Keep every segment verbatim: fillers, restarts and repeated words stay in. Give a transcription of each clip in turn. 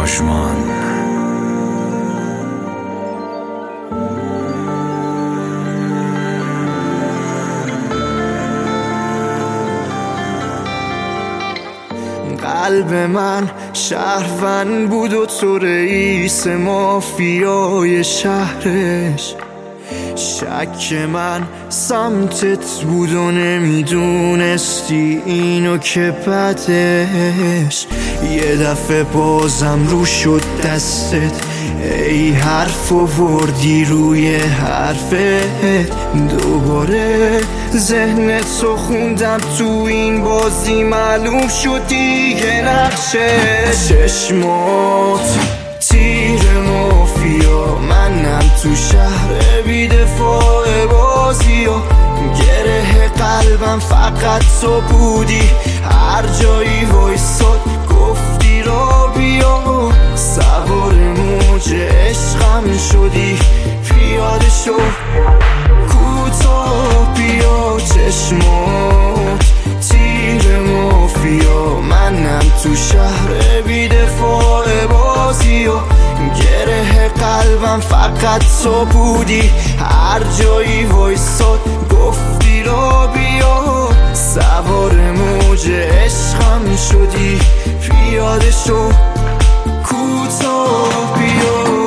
دشمن. قلب من شهروند بود و تو رئیس مافیای شهرش. شک من سمتت بود و نمیدونستی اینو که بدش. یه دفعه بازم رو شد دستت، ای حرف آوردی روی حرفت. دوباره ذهنت رو خوندم تو این بازی، معلوم شد دیگه نقشه. چشمات تیر مافیا، منم تو شهر بی‌دفاع بازی و گره قلبم فقط تو بودی. هر جایی وایساد گفتی را بیا، سوار موج عشقم شدی. پیاده شو کوتاه بیا، چشمات تیر مافیا، منم تو شهر بی‌دفاع بازی و گره قلبم فقط تو بودی. هر جایی وایساد گفتی را بیا، سوار موج عشقم شدی. پیاده شو کوتاه بیا.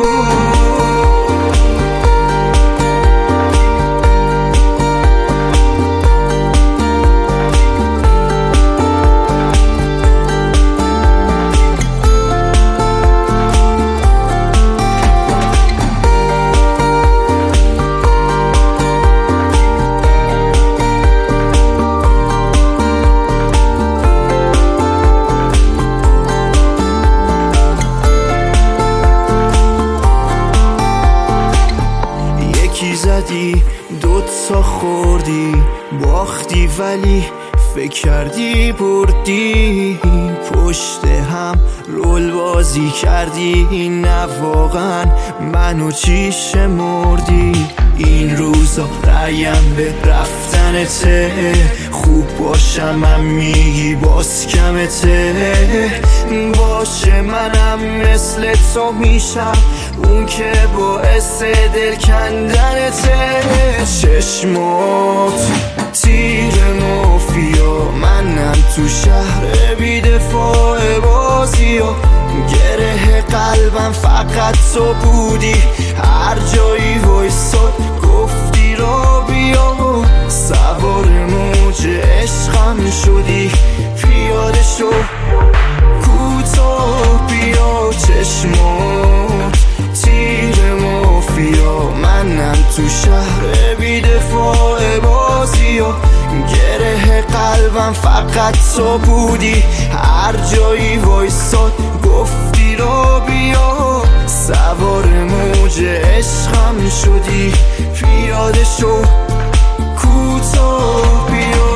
زدی دوتا خوردی باختی، ولی فکر کردی بردی. پشت هم رول بازی کردی، نه واقعا منو چی شمردی. این روزا رأیم به رفتنته، خوب باشم هم میگی باز کمته. باشه منم مثل تو میشم، اون که باعث دل کندنته. چشمات تیر مافیا، منم تو شهر بی‌دفاع بازی و گره قلبم فقط تو بودی. هر جایی وایساد گفتی را بیا، سوار موج عشقم شدی. پیاده شو کوتاه بیا، چشمات تیر مافیا، منم تو شهر بی‌دفاع بازی و گره قلبم فقط تو بودی. هر جایی وایساد گفتی را بیا، سوار موج عشقم شدی. پیاده شو کوتاه بیا.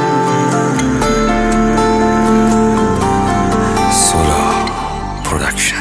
Production.